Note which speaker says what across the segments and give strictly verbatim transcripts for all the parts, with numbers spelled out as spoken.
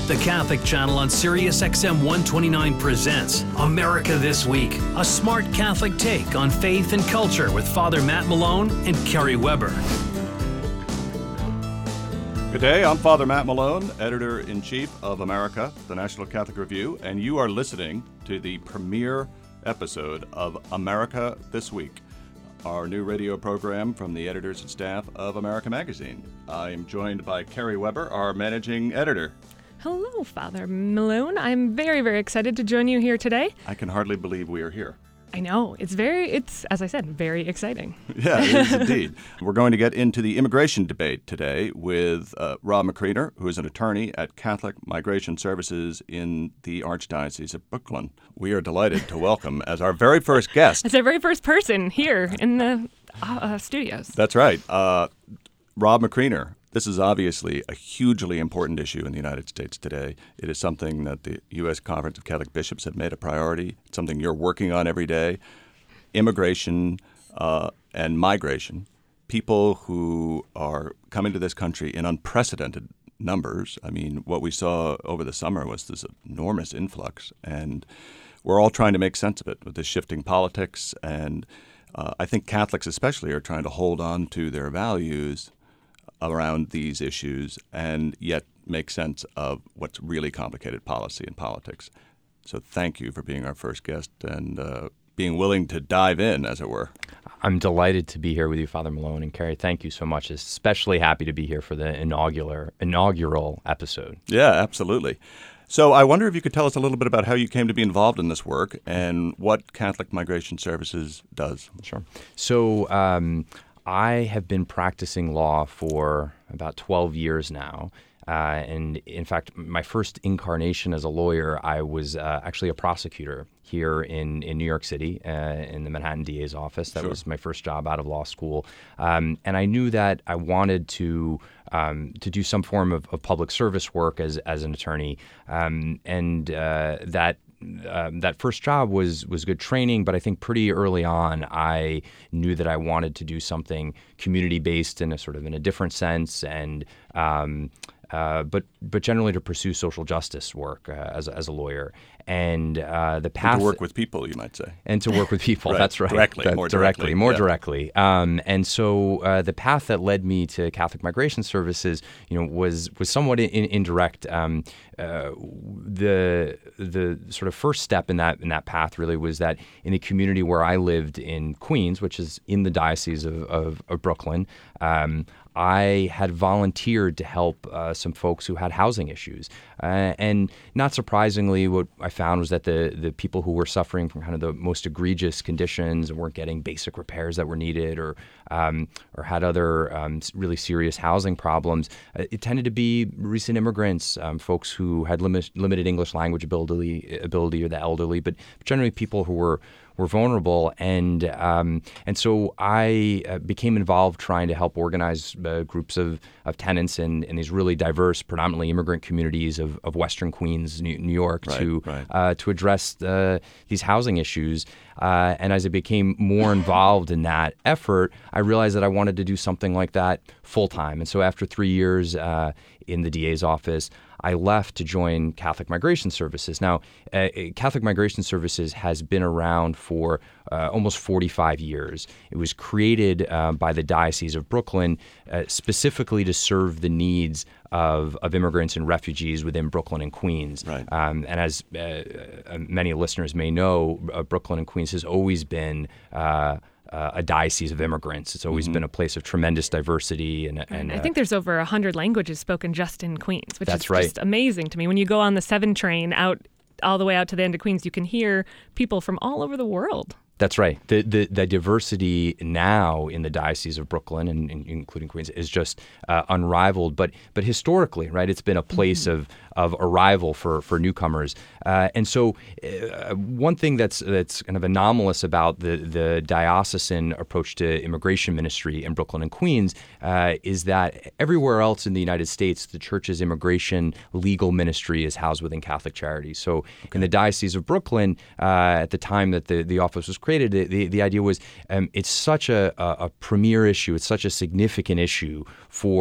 Speaker 1: The Catholic Channel on Sirius X M one twenty-nine presents America This Week, a smart Catholic take on faith and culture with Father Matt Malone and Kerry Weber.
Speaker 2: Good day, I'm Father Matt Malone, Editor-in-Chief of America, the National Catholic Review, and you are listening to the premiere episode of America This Week, our new radio program from the editors and staff of America Magazine. I am joined by Kerry Weber, our managing editor.
Speaker 3: Hello, Father Malone. I'm very, very excited to join you here today.
Speaker 2: I can hardly believe we are here.
Speaker 3: I know. It's very, it's, as I said, very exciting.
Speaker 2: Yeah, it is indeed. We're going to get into the immigration debate today with uh, Rob McCreener, who is an attorney at Catholic Migration Services in the Archdiocese of Brooklyn. We are delighted to welcome as our very first guest.
Speaker 3: It's our very first person here in the uh, uh, studios.
Speaker 2: That's right. Uh, Rob McCreener. This is obviously a hugely important issue in the United States today. It is something that the U S Conference of Catholic Bishops have made a priority. It's something you're working on every day. Immigration uh, and migration, people who are coming to this country in unprecedented numbers. I mean, what we saw over the summer was this enormous influx, and we're all trying to make sense of it with this shifting politics. And uh, I think Catholics especially are trying to hold on to their values around these issues and yet make sense of what's really complicated policy and politics. So thank you for being our first guest and uh, being willing to dive in, as it were.
Speaker 4: I'm delighted to be here with you, Father Malone, and Kerry, thank you so much. Especially happy to be here for the inaugural inaugural episode.
Speaker 2: Yeah, absolutely. So I wonder if you could tell us a little bit about how you came to be involved in this work and what Catholic Migration Services does.
Speaker 4: Sure. So um, I have been practicing law for about twelve years now. Uh, and in fact, my first incarnation as a lawyer, I was uh, actually a prosecutor here in, in New York City uh, in the Manhattan D A's office. That
Speaker 2: Sure.
Speaker 4: was my first job out of law school. Um, and I knew that I wanted to um, to do some form of, of public service work as, as an attorney. Um, and uh, that Um, that first job was was good training, but I think pretty early on I knew that I wanted to do something community-based in a sort of in a different sense, and um, uh, but but generally to pursue social justice work uh, as a, as a lawyer. And uh, the path
Speaker 2: And to work with people, you might say.
Speaker 4: And to work with people,
Speaker 2: Right.
Speaker 4: that's right.
Speaker 2: Directly,
Speaker 4: That-
Speaker 2: more
Speaker 4: directly.
Speaker 2: directly,
Speaker 4: More
Speaker 2: yeah.
Speaker 4: directly. Um, and so uh, the path that led me to Catholic Migration Services, you know, was was somewhat in, indirect. Um, uh, the the sort of first step in that in that path really was that in the community where I lived in Queens, which is in the Diocese of, of, of Brooklyn, um, I had volunteered to help uh, some folks who had housing issues. Uh, and not surprisingly, what I found was that the, the people who were suffering from kind of the most egregious conditions and weren't getting basic repairs that were needed or um, or had other um, really serious housing problems, uh, it tended to be recent immigrants, um, folks who had limit, limited English language ability, ability or the elderly, but generally people who were were vulnerable, and um, and so I uh, became involved trying to help organize uh, groups of, of tenants in, in these really diverse, predominantly immigrant communities of, of Western Queens, New, New York,
Speaker 2: Right,
Speaker 4: to
Speaker 2: right.
Speaker 4: Uh, to address uh, these housing issues. Uh, and as I became more involved in that effort, I realized that I wanted to do something like that full time. And so after three years uh, in the D A's office, I left to join Catholic Migration Services. Now, uh, Catholic Migration Services has been around for uh, almost forty-five years. It was created uh, by the Diocese of Brooklyn uh, specifically to serve the needs of, of immigrants and refugees within Brooklyn and Queens.
Speaker 2: Right.
Speaker 4: Um, and as uh, uh, many listeners may know, uh, Brooklyn and Queens has always been uh, Uh, a diocese of immigrants. It's always
Speaker 2: Mm-hmm.
Speaker 4: been a place of tremendous diversity. And, and,
Speaker 3: And I
Speaker 4: uh,
Speaker 3: think there's over one hundred languages spoken just in Queens, which
Speaker 4: That's
Speaker 3: is
Speaker 4: right.
Speaker 3: just amazing to me. When you go on the seven train out all the way out to the end of Queens, you can hear people from all over the world.
Speaker 4: That's right. The, the the diversity now in the Diocese of Brooklyn, and, and including Queens, is just uh, unrivaled. But but historically, right, it's been a place
Speaker 3: Mm-hmm.
Speaker 4: of of arrival for for newcomers. Uh, and so, uh, one thing that's that's kind of anomalous about the the diocesan approach to immigration ministry in Brooklyn and Queens uh, is that everywhere else in the United States, the Church's immigration legal ministry is housed within Catholic Charities. So, in the Diocese of Brooklyn, uh, at the time that the the office was created, the, the, the idea was um, it's such a, a, a premier issue, it's such a significant issue for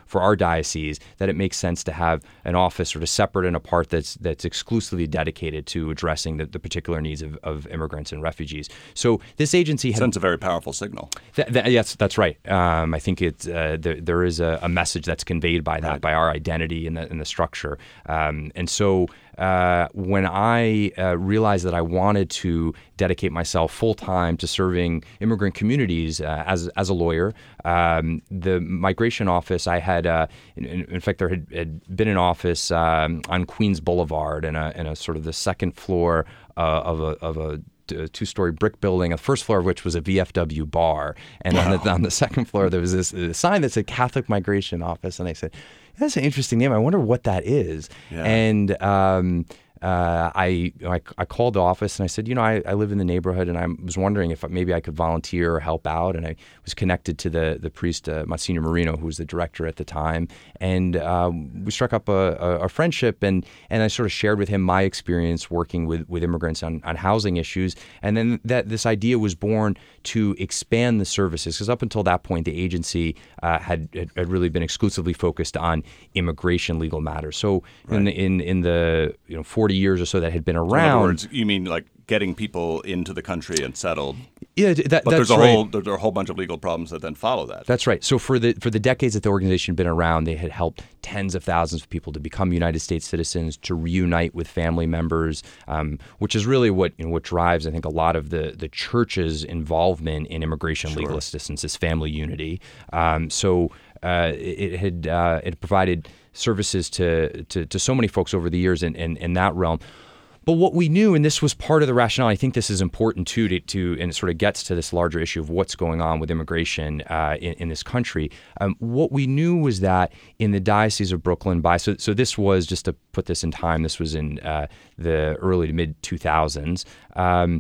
Speaker 4: for our diocese that it makes sense to have an office sort of separate and apart that's that's exclusively dedicated to addressing the, the particular needs of, of immigrants and refugees. So this agency had,
Speaker 2: sends a very powerful signal.
Speaker 4: Th- th- yes, that's right. Um, I think it uh, there, there is a, a message that's conveyed by that, right. by our identity and the, and the structure. Um, and so uh, when I uh, realized that I wanted to dedicate myself full time to serving immigrant communities uh, as as a lawyer, um, the migration office I had, uh, in, in fact, there had, had been an office um, on Queens Boulevard in a in a sort of the second floor uh, of a of a a two-story brick building, the first floor of which was a V F W bar. And wow. on, the, on the second floor, there was this a sign that said Catholic Migration Office. And I said, that's an interesting name. I wonder what that is. Yeah. And um, uh, I, I I called the office and I said, you know, I, I live in the neighborhood and I was wondering if maybe I could volunteer or help out. And I was connected to the the priest, uh, Monsignor Marino, who was the director at the time. And um, we struck up a, a, a friendship and, and I sort of shared with him my experience working with, with immigrants on, on housing issues. And then that this idea was born to expand the services, because up until that point, the agency uh, had, had really been exclusively focused on immigration legal matters. So right. in the, in in the you know forty years or so that had been around.
Speaker 2: In other words, you mean like getting people into the country and settled?
Speaker 4: Yeah, that,
Speaker 2: but
Speaker 4: that's
Speaker 2: there's a
Speaker 4: right.
Speaker 2: whole there's a whole bunch of legal problems that then follow that.
Speaker 4: That's right. So for the for the decades that the organization had been around, they had helped tens of thousands of people to become United States citizens, to reunite with family members, um, which is really what you know, what drives, I think, a lot of the the church's involvement in immigration
Speaker 2: sure.
Speaker 4: legal assistance is family unity. Um, so uh, it, it had uh, it provided services to, to to so many folks over the years in, in, in that realm. But what we knew, and this was part of the rationale, I think this is important too, to, to and it sort of gets to this larger issue of what's going on with immigration uh, in, in this country. Um, what we knew was that in the Diocese of Brooklyn, by so so this was, just to put this in time, this was in uh, the early to mid two thousands. Um,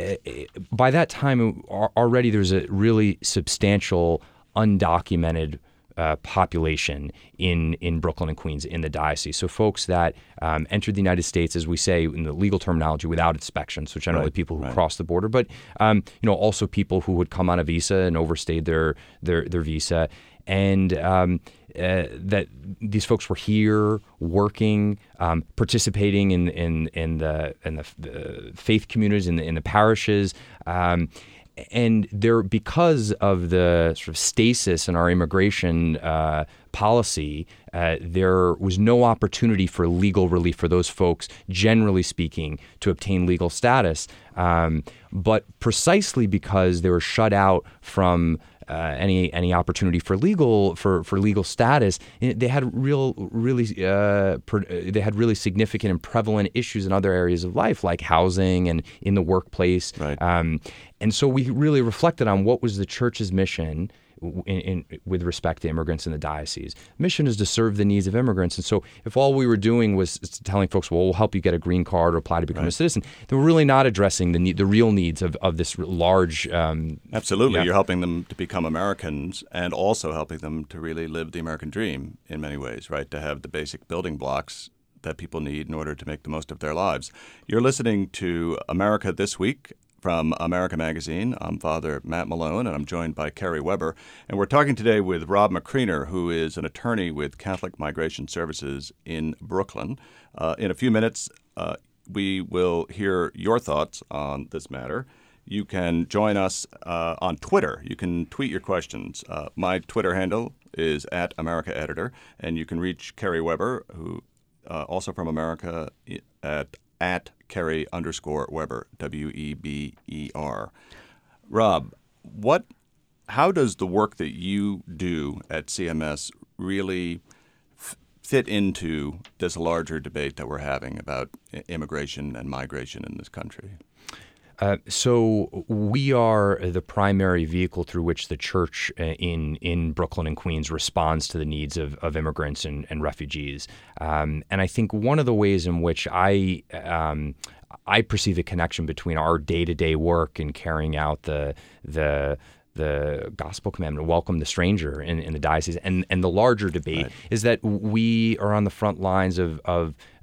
Speaker 4: by that time, already there was a really substantial undocumented Uh, population in, in Brooklyn and Queens in the diocese. So folks that um, entered the United States, as we say in the legal terminology, without inspections, which are generally right, people who
Speaker 2: right.
Speaker 4: cross the border, but um, you know also people who would come on a visa and overstayed their their, their visa, and um, uh, that these folks were here working, um, participating in in in the in the, the faith communities in the, in the parishes. Um, And there, because of the sort of stasis in our immigration uh, policy, uh, there was no opportunity for legal relief for those folks, generally speaking, to obtain legal status. Um, but precisely because they were shut out from Uh, any any opportunity for legal for, for legal status, they had real really uh, per, they had really significant and prevalent issues in other areas of life, like housing and in the workplace.
Speaker 2: Right.
Speaker 4: Um, and so we really reflected on what was the church's mission in, in with respect to immigrants in the diocese. Mission is to serve the needs of immigrants. And so if all we were doing was telling folks, well, we'll help you get a green card or apply to become
Speaker 2: right.
Speaker 4: a citizen, then we're really not addressing the need, the real needs of, of this large... Um,
Speaker 2: Absolutely.
Speaker 4: Yeah.
Speaker 2: You're helping them to become Americans and also helping them to really live the American dream in many ways, right? To have the basic building blocks that people need in order to make the most of their lives. You're listening to America This Week from America Magazine. I'm Father Matt Malone, and I'm joined by Kerry Weber. And we're talking today with Rob McCreener, who is an attorney with Catholic Migration Services in Brooklyn. Uh, in a few minutes, uh, we will hear your thoughts on this matter. You can join us uh, on Twitter. You can tweet your questions. Uh, my Twitter handle is at America Editor, and you can reach Kerry Weber, who uh, also from America, at at Kerry underscore Weber, W E B E R. Rob, what? How does the work that you do at C M S really f- fit into this larger debate that we're having about immigration and migration in this country?
Speaker 4: Uh, so we are the primary vehicle through which the church uh, in in Brooklyn and Queens responds to the needs of, of immigrants and, and refugees. Um, and I think one of the ways in which I um, I perceive a connection between our day-to-day work in carrying out the the the gospel commandment, welcome the stranger in, in the diocese, and, and the larger debate
Speaker 2: right.
Speaker 4: is that we are on the front lines of, of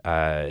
Speaker 4: uh,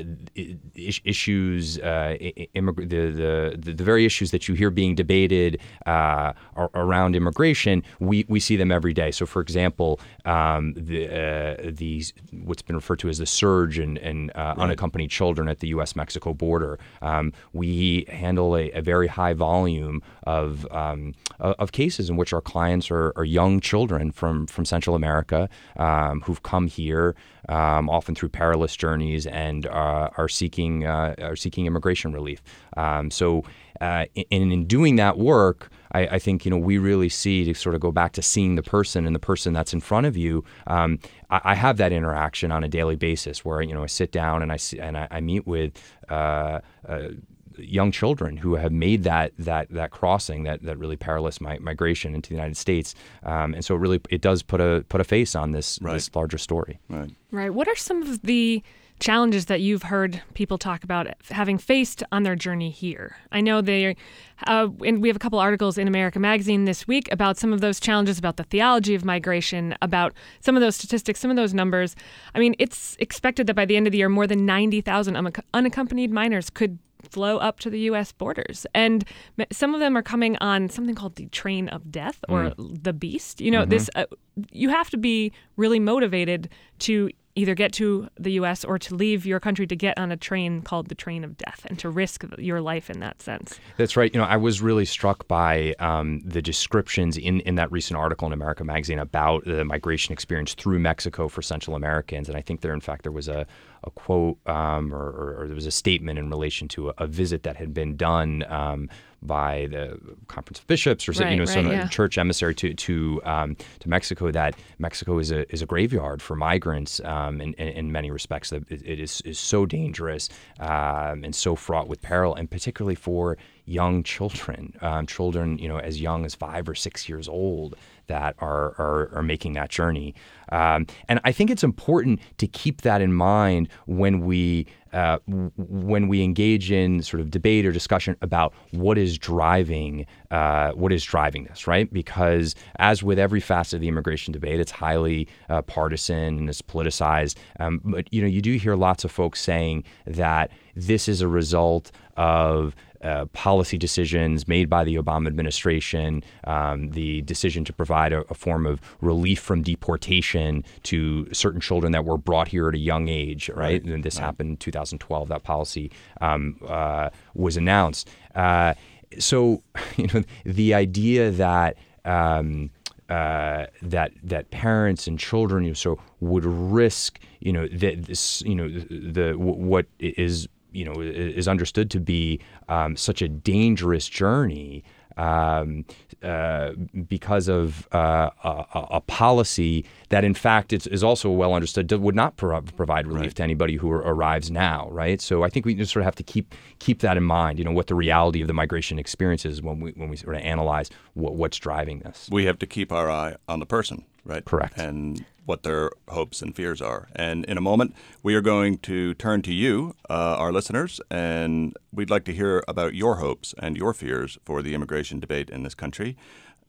Speaker 4: issues, uh, immig- the, the the very issues that you hear being debated uh, around immigration, we, we see them every day. So, for example, um, the uh, the what's been referred to as the surge in, in uh, right. unaccompanied children at the U S Mexico border. Um, we handle a, a very high volume of um, of cases in which our clients are, are young children from from Central America um, who've come here, um, often through perilous journeys, and uh, are seeking uh, are seeking immigration relief. Um, so, uh, in, in doing that work, I, I think you know we really see, to sort of go back to seeing the person and the person that's in front of you. Um, I, I have that interaction on a daily basis where you know I sit down and I see, and I, I meet with uh, uh, young children who have made that that that crossing, that that really perilous mi- migration into the United States, um, and so it really it does put a put a face on this
Speaker 2: right.
Speaker 4: this larger story.
Speaker 2: Right.
Speaker 3: Right. What are some of the challenges that you've heard people talk about having faced on their journey here? I know they, uh, and we have a couple articles in America Magazine this week about some of those challenges, about the theology of migration, about some of those statistics, some of those numbers. I mean, it's expected that by the end of the year, more than ninety thousand un- unaccompanied minors could flow up to the U S borders. And some of them are coming on something called the train of death, or mm. the beast. You know, mm-hmm. this uh, you have to be really motivated to either get to the U S or to leave your country to get on a train called the train of death and to risk your life in that sense.
Speaker 4: That's right. You know, I was really struck by um, the descriptions in, in that recent article in America Magazine about the migration experience through Mexico for Central Americans. And I think there, in fact, there was a, a quote um, or, or, or there was a statement in relation to a, a visit that had been done um, by the Conference of Bishops or
Speaker 3: right,
Speaker 4: you know
Speaker 3: right,
Speaker 4: some
Speaker 3: yeah.
Speaker 4: church emissary to to um, to Mexico, that Mexico is a is a graveyard for migrants um, in, in, in many respects. That it, it is is so dangerous um, and so fraught with peril, and particularly for young children, um, children you know as young as five or six years old that are are, are making that journey. Um, and I think it's important to keep that in mind when we uh, w- when we engage in sort of debate or discussion about what is driving uh, what is driving this, right? Because as with every facet of the immigration debate, it's highly uh, partisan and it's politicized. Um, but you know, you do hear lots of folks saying that this is a result of Uh, policy decisions made by the Obama administration, um, the decision to provide a, a form of relief from deportation to certain children that were brought here at a young age, right? right. And this right. happened in two thousand twelve. That policy um, uh, was announced. Uh, so, you know, the idea that um, uh, that that parents and children, you know, so would risk, you know, that this, you know, the, the what is. you know, is understood to be um, such a dangerous journey um, uh, because of uh, a, a policy that, in fact, it's, is also well understood would not pro- provide relief
Speaker 2: right.
Speaker 4: to anybody who arrives now, right? So I think we just sort of have to keep keep that in mind. You know, what the reality of the migration experience is when we when we sort of analyze what, what's driving this.
Speaker 2: We have to keep our eye on the person, right?
Speaker 4: Correct.
Speaker 2: And what their hopes and fears are. And in a moment, we are going to turn to you, uh, our listeners, and we'd like to hear about your hopes and your fears for the immigration debate in this country.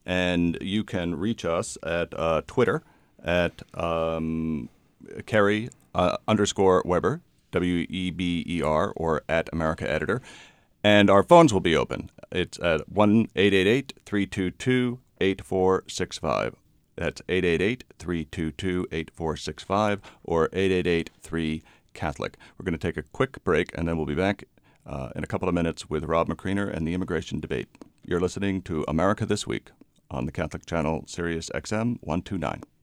Speaker 2: And you can reach us at uh, Twitter at um, Kerry uh, underscore Weber, W E B E R, or at America Editor. And our phones will be open. It's at one eight eight eight, three two two, eight four six five. That's eight eight eight, three two two, eight four six five or eight eight eight, three, Catholic. We're going to take a quick break, and then we'll be back uh, in a couple of minutes with Rob McCreener and the immigration debate. You're listening to America This Week on the Catholic Channel, Sirius X M one twenty-nine.